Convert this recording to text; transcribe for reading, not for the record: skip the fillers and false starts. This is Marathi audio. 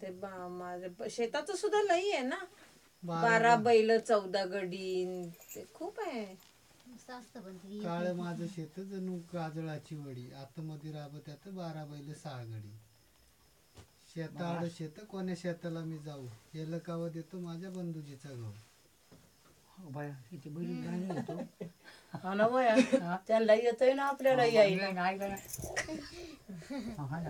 अरे बा माझ्या शेताचं सुद्धा लई आहे ना. 12 बैल 14 गडी ते खूप आहे. काळ माझं शेत जणू काजळाची वडी आतमध्ये राबत आता 12 बैल 6 गडी. शेताआड शेत कोण्या शेताला मी जाऊ हे लकाव देतो माझ्या बंधुजीचा गहू. बाया किती बरी गाणी येतो. हा ना वया त्यांना येतोय ना आपल्याला यायला. नाही